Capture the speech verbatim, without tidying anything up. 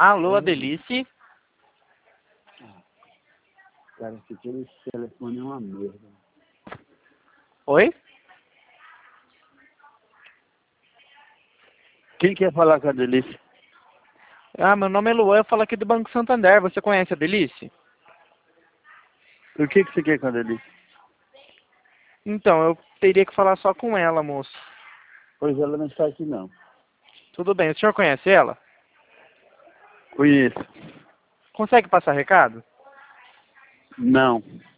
Alô, Adelice? Cara, esse telefone é uma merda. Oi? Quem quer falar com a Adelice? Ah, meu nome é Luan, eu falo aqui do Banco Santander. Você conhece a Adelice? O que, que você quer com a Adelice? Então, eu teria que falar só com ela, moço. Pois ela não está aqui não. Tudo bem, o senhor conhece ela? Conheço. Consegue passar recado? Não.